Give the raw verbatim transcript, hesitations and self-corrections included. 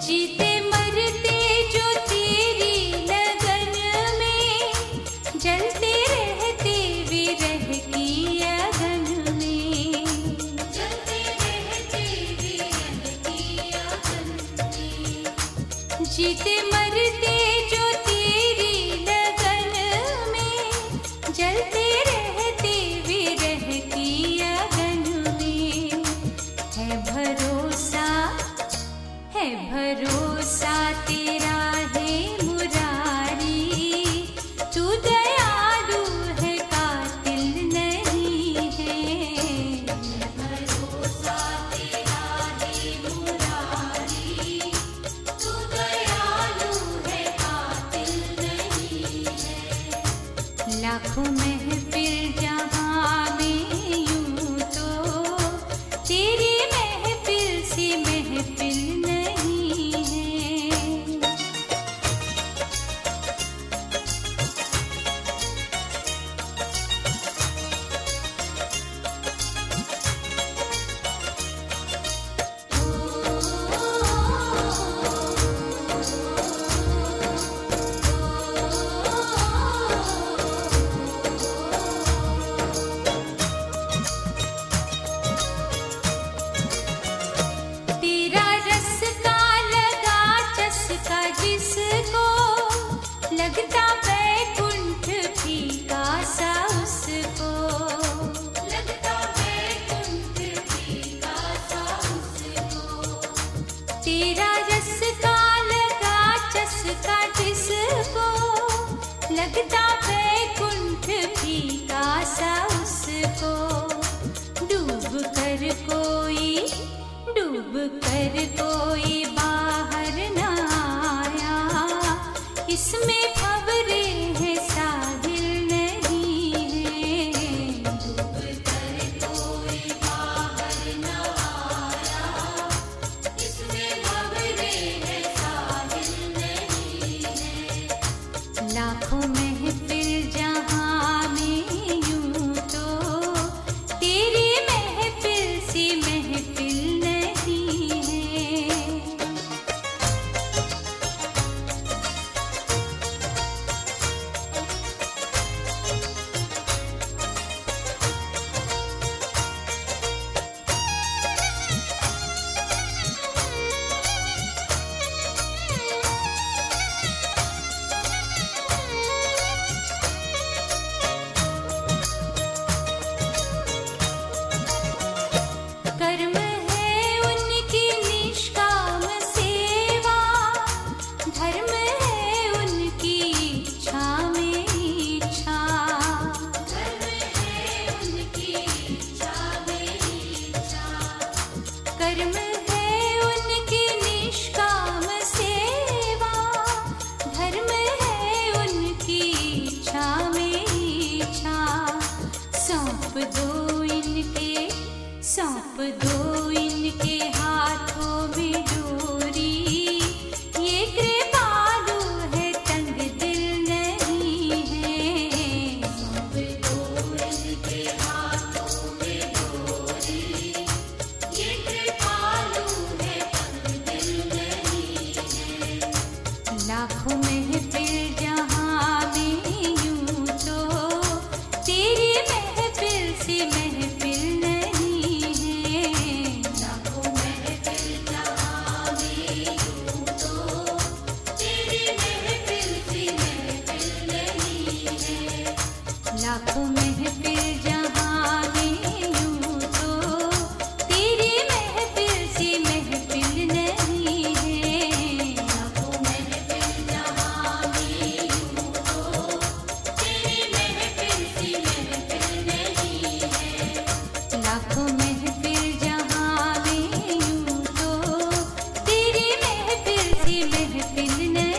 जीते मरते जो तेरी लगन में, जलते रहते विरह की अगन में, जलते रहते विरह की अगन में। जीते मरते जो तेरी लगन में, जलते रहते विरह की अगन में। है भरोसा है भरोसा तेरा है मुरारी, तू दयालु है कातिल नहीं है। है भरोसा तेरा है मुरारी, तू दयालु है कातिल नहीं है। लाखों महफिल जहां में यूं तो तेरी महफिल सी महफिल नहीं है। तेरा रस्ता लगा चस्का जिसको, लगता बैकुंठ फीका सा उसको, लगता बैकुंठ फीका सा उसको। तेरा रस्ता लगा चस्का जिसको, लगता बैकुंठ फीका सा उसको। डूब कर कोई डूब कर कोई बाहर न आया, इसमें खबरे हैं साहिल नहीं है। डूब कर कोई बाहर न आया, इसमें खबरे हैं साहिल नहीं है। लाखों महफिल जहां में यूं तो तेरी महफिल सी महफिल नहीं है। कर्म है उनकी निष्काम सेवा, धर्म है उनकी इच्छा में इच्छा, धर्म है उनकी इच्छा में इच्छा। कर्म है उनकी निष्काम सेवा, धर्म है उनकी इच्छा में इच्छा। सौंप दो इनके सौंप दो इनके हाथों में डोरी, ये कृपालु है तंग दिल नहीं है। सौंप दो इनके हाथों में डोरी, ये कृपालु है तंग दिल नहीं है। लाखों महफिल जहां में यूं तो तेरी महफिल सी महफिल नहीं है। लाखों महफिल जहां में यूं तो तेरी महफिल सी महफिल नहीं है। लाखों महफिल जहां में यूं तो तेरी महफिल सी महफिल नहीं है। लाखों महफिल जहां में यूं तो तेरी महफिल सी महफिल नहीं है। लाखों महफिल जहां में यूं तो तेरी महफिल सी महफिल नहीं।